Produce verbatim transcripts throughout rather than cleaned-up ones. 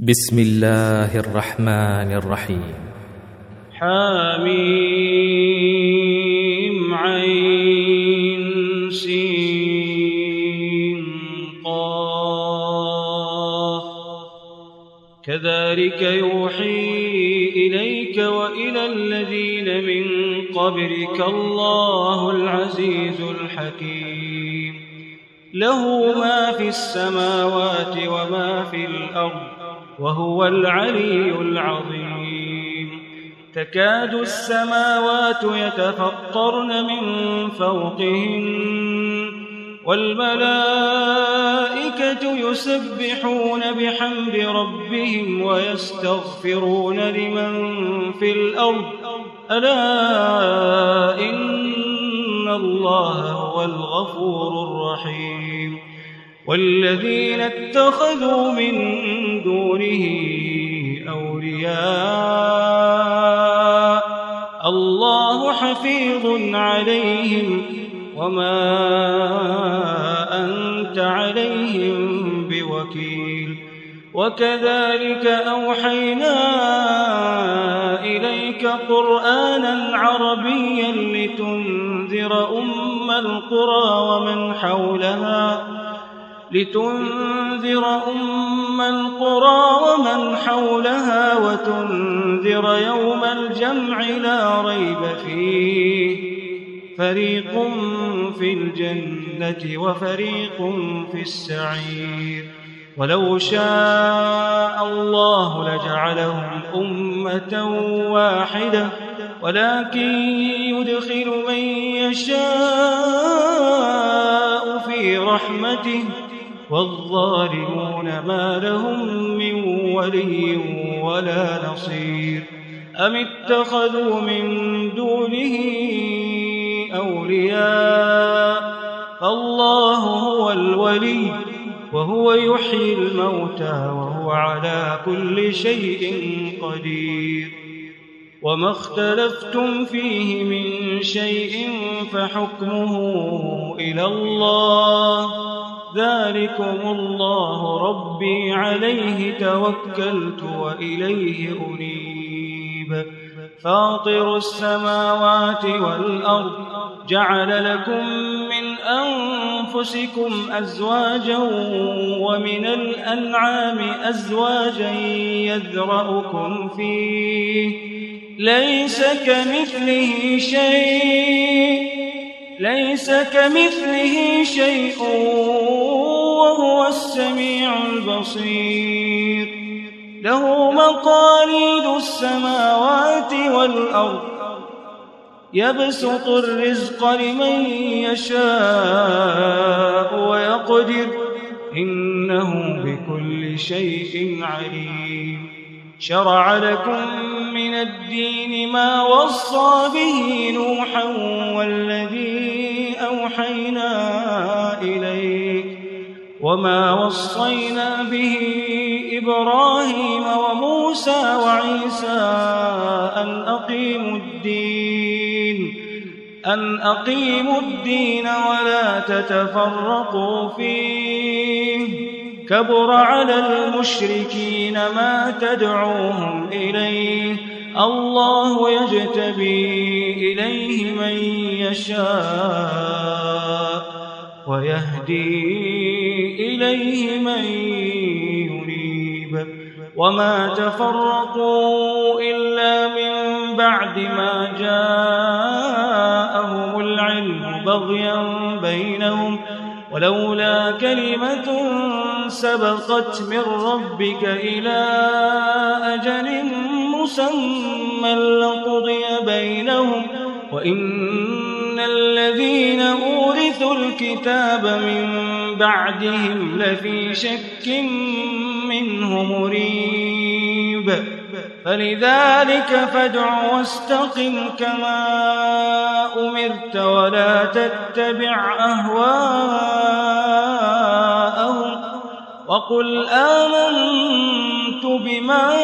بسم الله الرحمن الرحيم. حميم عين سين قاف كذلك يوحي إليك وإلى الذين من قبلك الله العزيز الحكيم له ما في السماوات وما في الأرض وهو العلي العظيم. تكاد السماوات يتفطرن من فوقهن والملائكة يسبحون بحمد ربهم ويستغفرون لمن في الأرض ألا إن الله هو الغفور الرحيم. والذين اتخذوا من دونه أولياء الله حفيظ عليهم وما أنت عليهم بوكيل. وكذلك أوحينا إليك قرآنا عربيا لتنذر أم القرى ومن حولها لتنذر أم القرى ومن حولها وتنذر يوم الجمع لا ريب فيه فريق في الجنة وفريق في السعير. ولو شاء الله لجعلهم أمة واحدة ولكن يدخل من يشاء في رحمته والظالمون ما لهم من ولي ولا نصير. أم اتخذوا من دونه أولياء فالله هو الولي وهو يحيي الموتى وهو على كل شيء قدير. وما اختلفتم فيه من شيء فحكمه إلى الله ذلكم الله ربي عليه توكلت وإليه أنيب. فاطر السماوات والأرض جعل لكم من أنفسكم أزواجا ومن الأنعام أزواجا يذرأكم فيه ليس كمثله شيء ليس كمثله شيء وهو السميع البصير. له مقاليد السماوات والأرض يبسط الرزق لمن يشاء ويقدر إنه بكل شيء عليم. شرع لكم من الدين ما وصى به نوحا والذي أوحينا إليك وما وصينا به إبراهيم وموسى وعيسى أن أقيموا الدين أن أقيموا الدين ولا تتفرقوا فيه. كبر على المشركين ما تدعوهم إليه الله يجتبي إليه من يشاء ويهدي إليه من ينيب. وما تفرقوا إلا من بعد ما جاءهم العلم بغيا بينهم ولولا كلمة سبقت من ربك إلى أجل مسمى لقضي بينهم وإن الذين أورثوا الكتاب من بعدهم لفي شك منه مريب. فلذلك فادع واستقم كما أمرت ولا تتبع أهواءهم وقل آمنت بما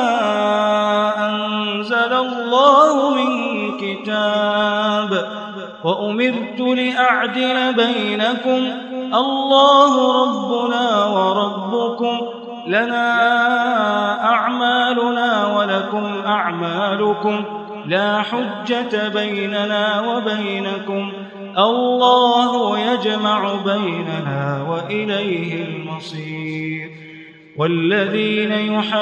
أنزل الله من كتاب وأمرت لأعدل بينكم الله ربنا وربكم لنا أعمالكم لا حجة بيننا وبينكم الله يجمع بيننا وإليه المصير والذين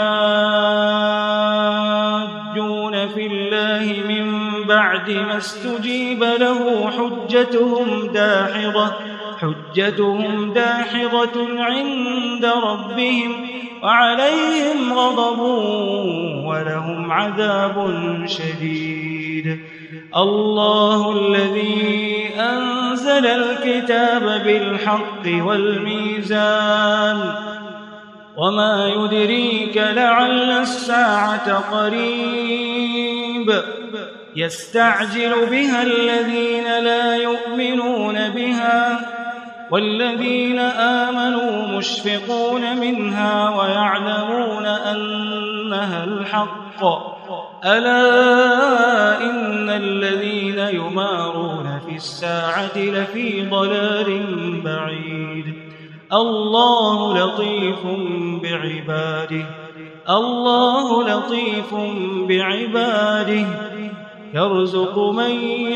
يحاجون في الله من بعد ما استجيب له حجتهم داحضة حجتهم داحضة عند ربهم وعليهم غضب ولهم عذاب شديد الله الذي أنزل الكتاب بالحق والميزان وما يدريك لعل الساعة قريب يستعجل بها الذين لا يؤمنون بها والذين آمنوا مشفقون منها ويعلمون أنها الحق ألا إن الذين يمارون في الساعة لفي ضلال بعيد الله لطيف بعباده الله لطيف بعباده يرزق من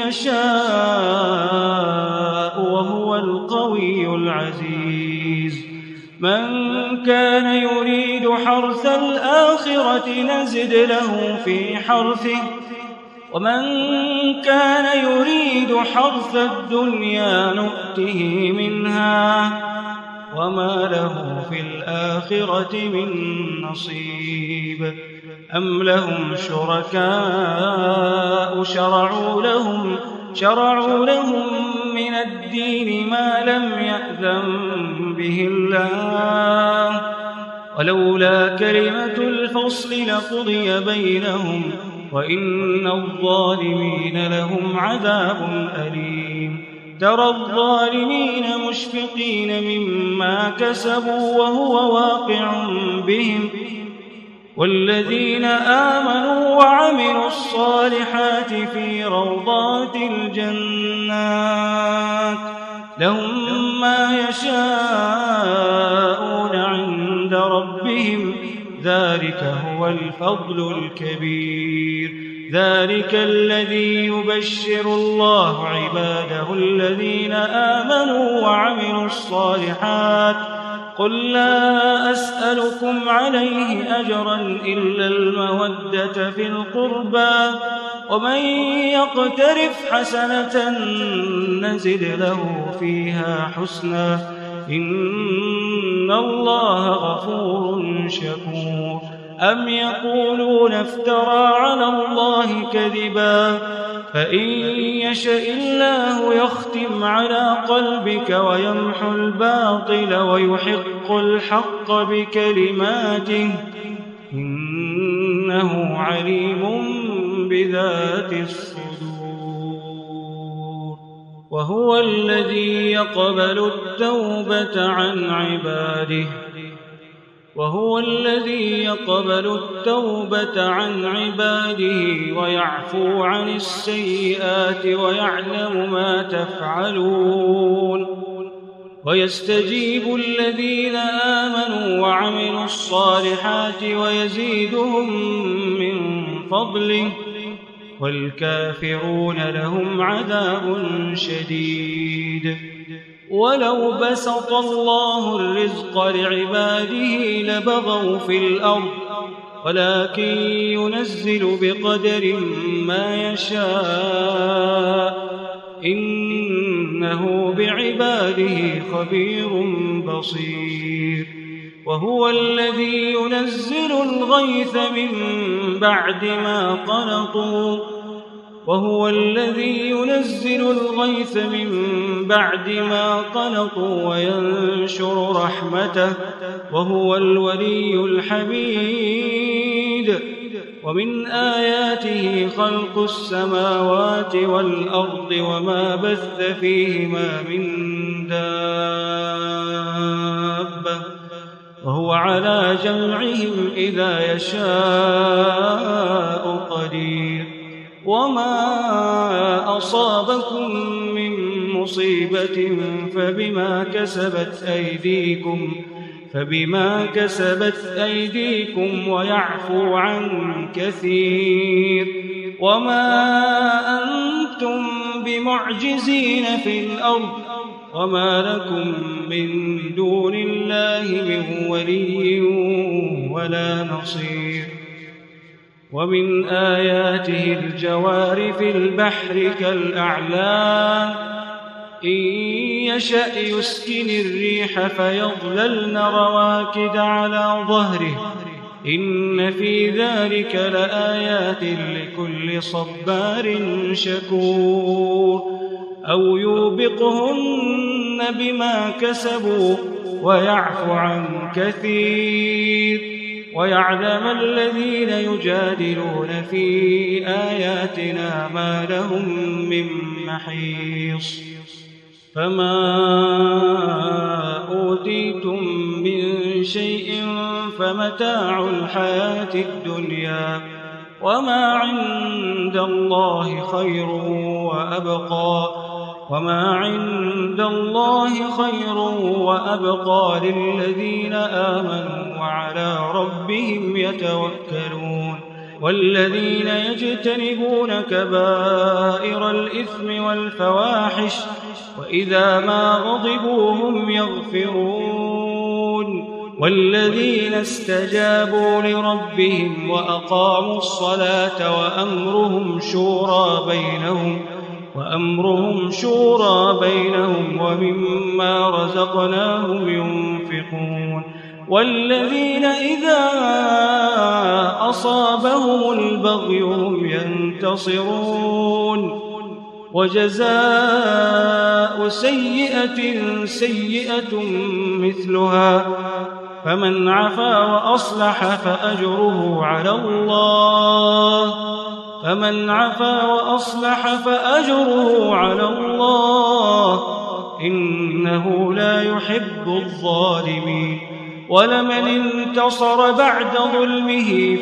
يشاء وهو القوي العزيز من كان يريد حرث الآخرة نزد له في حرثه ومن كان يريد حرث الدنيا نؤته منها وما له في الآخرة من نصيب أم لهم شركاء شرعوا لهم شرعوا لهم من الدين ما لم يأذن به الله ولولا كلمة الفصل لقضي بينهم وإن الظالمين لهم عذاب أليم ترى الظالمين مشفقين مما كسبوا وهو واقع بهم والذين آمنوا وعملوا الصالحات في روضات الجنات لهم ما يشاءون عند ربهم ذلك هو الفضل الكبير ذلك الذي يبشر الله عباده الذين آمنوا وعملوا الصالحات قل لا أسألكم عليه أجرا إلا المودة في القربى ومن يقترف حسنة نزد له فيها حسنا إن الله غفور شكور أم يقولون افترى على الله كذبا فإن يشاء الله يختم على قلبك ويمحو الباطل ويحق الحق بكلماته إنه عليم بذات الصدور وهو الذي يقبل التوبة عن عباده وهو الذي يقبل التوبة عن عباده ويعفو عن السيئات ويعلم ما تفعلون ويستجيب الذين آمنوا وعملوا الصالحات ويزيدهم من فضله والكافرون لهم عذاب شديد ولو بسط الله الرزق لعباده لبغوا في الأرض ولكن ينزل بقدر ما يشاء إنه بعباده خبير بصير وهو الذي ينزل الغيث من بعد ما قنطوا وهو الذي ينزل الغيث من بعد ما قنطوا وينشر رحمته وهو الولي الحميد ومن آياته خلق السماوات والأرض وما بث فيهما من دابة وهو على جمعهم إذا يشاء قدير وما أصابكم من مصيبة فبما كسبت أيديكم فبما كسبت أيديكم ويعفو عن كثير. وما أنتم بمعجزين في الأرض وما لكم من دون الله من ولي ولا نصير. ومن آياته الجوار في البحر كالأعلام إن يشأ يسكن الريح فيظللن رواكد على ظهره إن في ذلك لآيات لكل صبار شكور. أو يوبقهن بما كسبوا ويعفو عن كثير ويعلم الذين يجادلون في آياتنا ما لهم من محيص. فما أوتيتم من شيء فمتاع الحياة الدنيا وما عند الله خير وأبقى وما عند الله خير وأبقى للذين آمنوا وعلى ربهم يتوكلون. والذين يجتنبون كبائر الإثم والفواحش وإذا ما غضبوا هم يغفرون. والذين استجابوا لربهم وأقاموا الصلاة وأمرهم شورى بينهم وأمرهم شورى بينهم ومما رزقناهم ينفقون. والذين إذا أصابهم البغي هم ينتصرون. وجزاء سيئة سيئة مثلها فمن عفا وأصلح فأجره على الله فمن عفا وأصلح فأجره على الله إنه لا يحب الظالمين. ولمن انتصر بعد ظلمه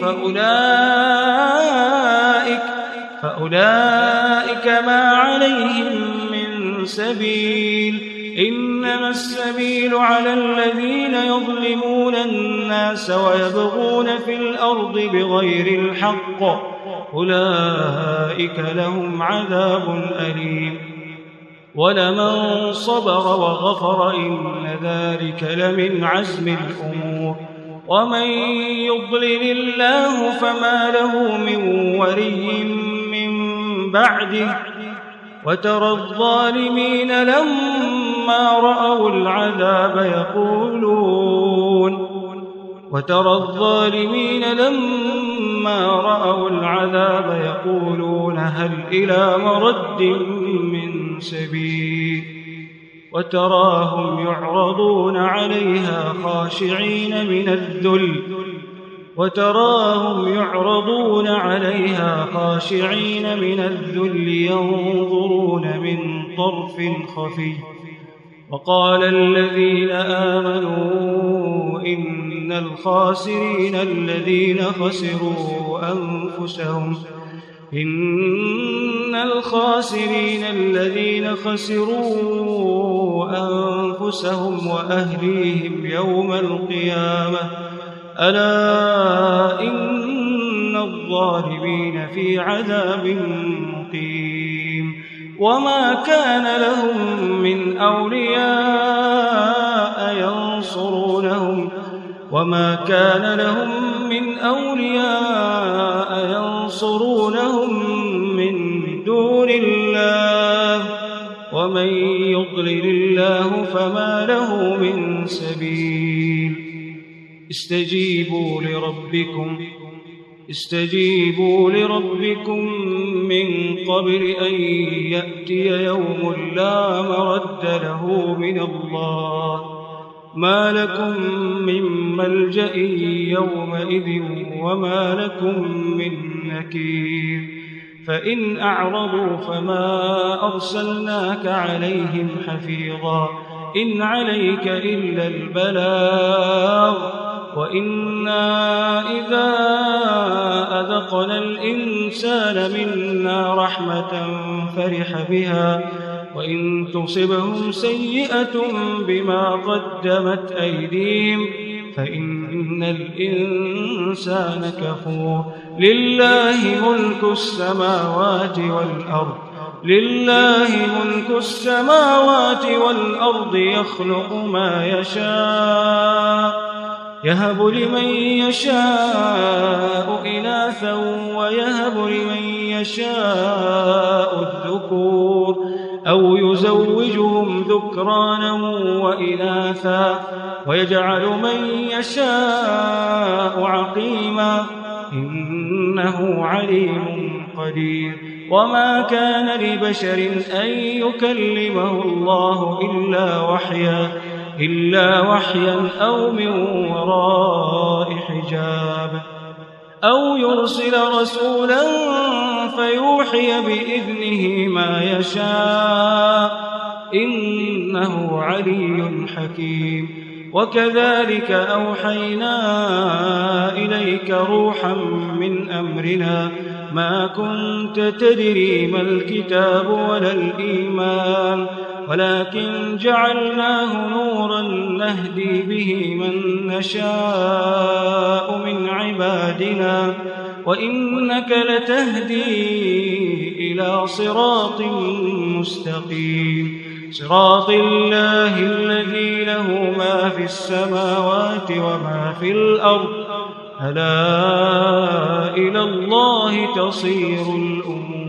فأولئك فأولئك ما عليهم من سبيل إنما السبيل على الذين يظلمون الناس ويبغون في الأرض بغير الحق أولئك لهم عذاب أليم. ولمن صبر وغفر إن ذلك لمن عزم الأمور. ومن يضلل الله فما له من ولي من بعده وترى الظالمين لما رأوا العذاب يقولون وترى الظالمين لما رأوا العذاب يقولون هل إلى مرد من سبيل. وتراهم يعرضون عليها خاشعين من الذل وتراهم يعرضون عليها خاشعين من الذل ينظرون من طرف خفي. وقال الذين آمنوا إن الخاسرين الذين خسروا أنفسهم إن الخاسرين الذين خسروا أنفسهم وأهليهم يوم القيامة ألا إن الظالمين في عذاب مقيم. وما كان لهم من أولياء ينصرونهم وما كان لهم من أولياء ينصرونهم من دون الله ومن يضلل الله فما له من سبيل. استجيبوا لربكم استجيبوا لربكم من قبل أن يأتي يوم لا مرد له من الله ما لكم من ملجأ يومئذ وما لكم من نكير. فإن أعرضوا فما أرسلناك عليهم حفيظا إن عليك إلا البلاغ وإنا إذا أذقنا الإنسان منا رحمة فرح بها وإن تصبهم سيئة بما قدمت أيديهم فإن الإنسان كفور لله ملك السماوات والأرض لله ملك السماوات والأرض يخلق ما يشاء يهب لمن يشاء إناثا ويهب لمن يشاء الذكور أو يزوجهم ذكرانا وإناثا ويجعل من يشاء عقيما إنه عليم قدير وما كان لبشر أن يكلمه الله إلا وحيا إلا وحيا أو من وراء حجاب أو يرسل رسولا فيوحي بإذنه ما يشاء إنه علي حكيم وكذلك أوحينا إليك روحا من أمرنا ما كنت تدري ما الكتاب ولا الإيمان ولكن جعلناه نورا نهدي به من نشاء من عبادنا وإنك لتهدي إلى صراط مستقيم صراط الله الذي له ما في السماوات وما في الأرض ألا إلى الله تصير الأمور